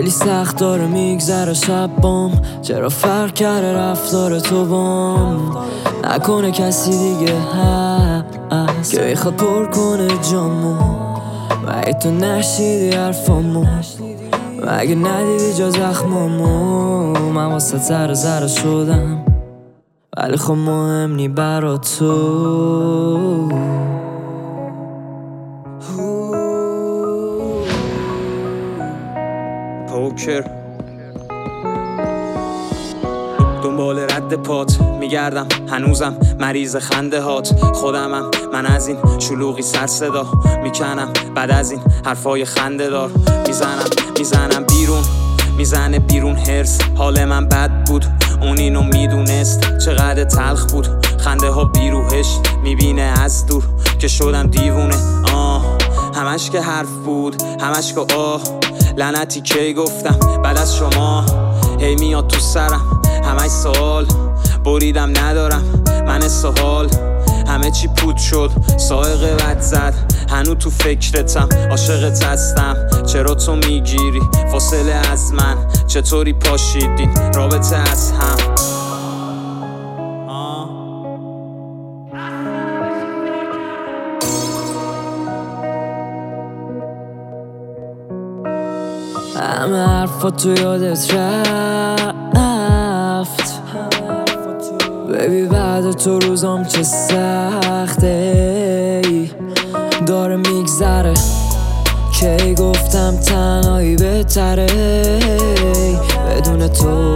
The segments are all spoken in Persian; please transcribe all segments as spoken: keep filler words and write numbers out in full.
خیلی سخت داره میگذره شبام، چرا فرق کرده رفتار تو بام؟ نکنه کسی دیگه هست که میخواد پر کنه جامو، مگه تو نشیدی حرفامو؟ مگه ندیدی جا زخمامو؟ من واسه ذره ذره شدم ولی خب مهم نی برا تو. پوکر دنبال رد پات میگردم، هنوزم مریض خنده هات. خودمم من از این شلوغی سر صدا میکنم، بعد از این حرفای خنده دار میزنم میزنم بیرون، میزنه بیرون هرس. حال من بد بود اون اینو میدونست، چقدر تلخ بود خنده ها بیروهش میبینه از دور که شدم دیوونه. آه همش که حرف بود، همش که آه لعنتی کی گفتم بعد از شما. هی میاد تو سرم همش سوال، بریدم ندارم من سوال. همه چی پود شد سائقه بد زد، هنو تو فکرتم عاشقت هستم. چرا تو میگیری فاصله از من؟ چطوری پاشیدین رابطه از هم؟ همه حرفا تو یادت رفت بیبی، بعد تو روزام چه سخته ای داره میگذره. کی گفتم تنهایی بهتره بدون تو.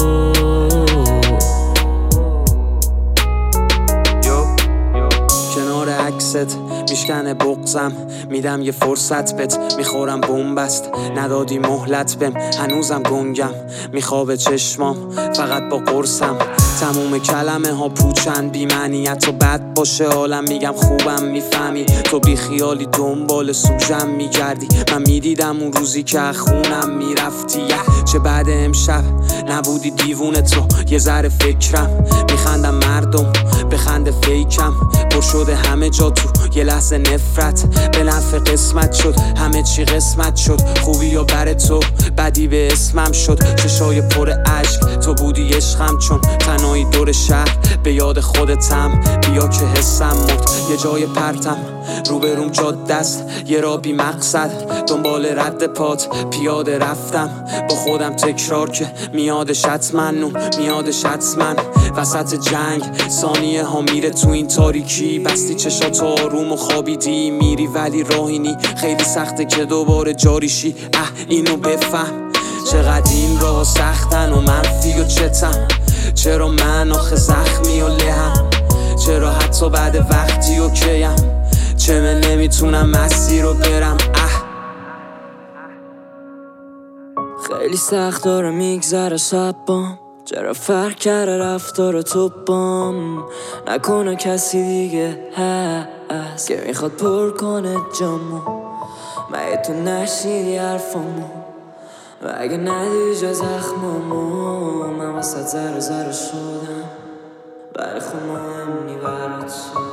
کنار عکست میشکنه بغزم، میدم یه فرصت بهت میخورم بومبست. ندادی مهلت بهم هنوزم گنگم، میخوابه چشمام فقط با قرصم. تموم کلمه ها پوچن بی معنیت و بد باشه حالم، میگم خوبم میفهمی. تو بی خیالی دنبال سوژم میگردی، من میدیدم اون روزی که خونم میرفتی. چه بعد امشب نبودی دیوونه تو، یه ذره فکرم میخندم مردم بخنده فیکم. پر شده همه جا تو یه لحظه نفرت، به نفع قسمت شد همه چی قسمت شد. خوبی یا بر تو بدی به اسمم شد، چشای پر عشق تو بودی عشقم. چون تنهایی دور شهر به یاد خودتم، بیا که حسم مرد یه جای پرتم. روبروم جاده است یه را بی مقصد، دنبال رد پات پیاده رفتم. با خودم تکرار که میادش حتما نون میادش حتما. وسط جنگ ثانیه ها میره تو این تاریکی، بستی چشات آروم و خوابیدی میری ولی راهینی. خیلی سخته که دوباره جاریشی، اه اینو بفهم چقدر این راه سختن و منفی و چتم. چرا من آخه زخمی و لهم؟ چرا حتی بعد وقتی اوکیم؟ چه من نمیتونم مسیر رو برم؟ اه خیلی سخت داره میگذره شبام، چرا فرق کرده رفتار تو بام؟ نکنه کسی دیگه هست که میخواد پر کنه جامو، مگه تو نشیدی حرفامو؟ مگه ندیدی جا زخمامو؟ من واسه ذره ذره شدم ولی خب مهم نی برات.